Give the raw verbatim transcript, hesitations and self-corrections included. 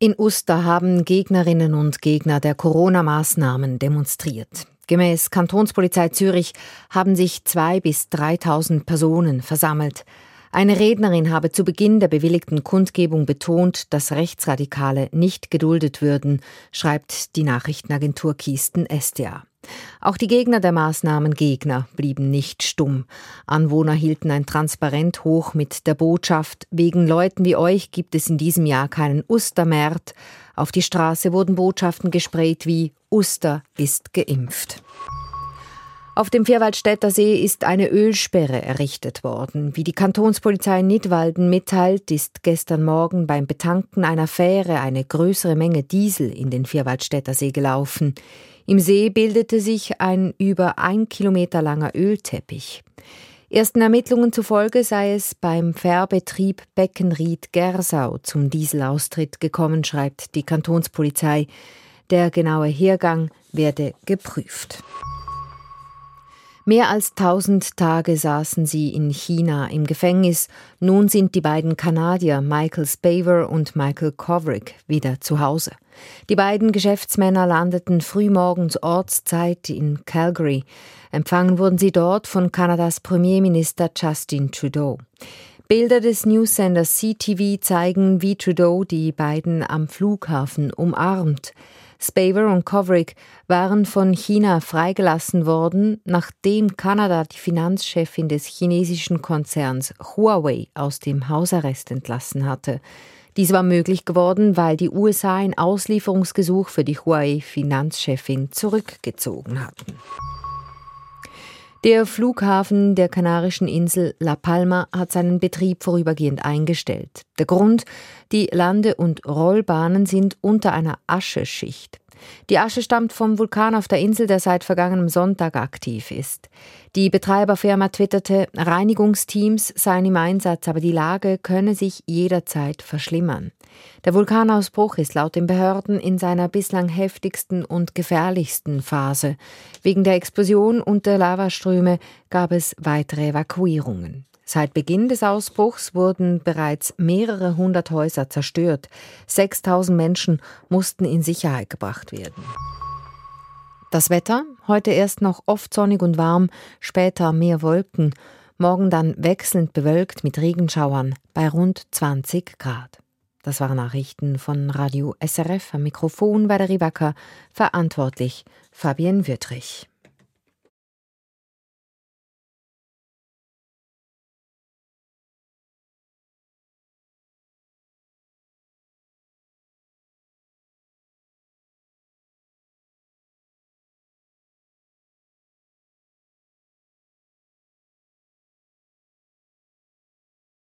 In Uster haben Gegnerinnen und Gegner der Corona-Maßnahmen demonstriert. Gemäß Kantonspolizei Zürich haben sich zweitausend bis dreitausend Personen versammelt. Eine Rednerin habe zu Beginn der bewilligten Kundgebung betont, dass Rechtsradikale nicht geduldet würden, schreibt die Nachrichtenagentur Kisten S D A. Auch die Gegner der Maßnahmen Gegner blieben nicht stumm. Anwohner hielten ein Transparent hoch mit der Botschaft: Wegen Leuten wie euch gibt es in diesem Jahr keinen Ustermärt. Auf die Straße wurden Botschaften gesprayt wie Uster ist geimpft. Auf dem Vierwaldstätter See ist eine Ölsperre errichtet worden. Wie die Kantonspolizei Nidwalden mitteilt, ist gestern Morgen beim Betanken einer Fähre eine größere Menge Diesel in den Vierwaldstätter See gelaufen. Im See bildete sich ein über ein Kilometer langer Ölteppich. Ersten Ermittlungen zufolge sei es beim Fährbetrieb Beckenried-Gersau zum Dieselaustritt gekommen, schreibt die Kantonspolizei. Der genaue Hergang werde geprüft. Mehr als tausend Tage saßen sie in China im Gefängnis. Nun sind die beiden Kanadier Michael Spavor und Michael Kovrig wieder zu Hause. Die beiden Geschäftsmänner landeten frühmorgens Ortszeit in Calgary. Empfangen wurden sie dort von Kanadas Premierminister Justin Trudeau. Bilder des Newsenders C T V zeigen, wie Trudeau die beiden am Flughafen umarmt. Spavor und Kovrig waren von China freigelassen worden, nachdem Kanada die Finanzchefin des chinesischen Konzerns Huawei aus dem Hausarrest entlassen hatte. Dies war möglich geworden, weil die U S A ein Auslieferungsgesuch für die Huawei-Finanzchefin zurückgezogen hatten. Der Flughafen der kanarischen Insel La Palma hat seinen Betrieb vorübergehend eingestellt. Der Grund: die Lande- und Rollbahnen sind unter einer Ascheschicht. Die Asche stammt vom Vulkan auf der Insel, der seit vergangenem Sonntag aktiv ist. Die Betreiberfirma twitterte, Reinigungsteams seien im Einsatz, aber die Lage könne sich jederzeit verschlimmern. Der Vulkanausbruch ist laut den Behörden in seiner bislang heftigsten und gefährlichsten Phase. Wegen der Explosion und der Lavaströme gab es weitere Evakuierungen. Seit Beginn des Ausbruchs wurden bereits mehrere hundert Häuser zerstört. sechstausend Menschen mussten in Sicherheit gebracht werden. Das Wetter: heute erst noch oft sonnig und warm, später mehr Wolken. Morgen dann wechselnd bewölkt mit Regenschauern bei rund zwanzig Grad. Das waren Nachrichten von Radio S R F. Am Mikrofon war der Rivacker, verantwortlich Fabienne Wüttrich.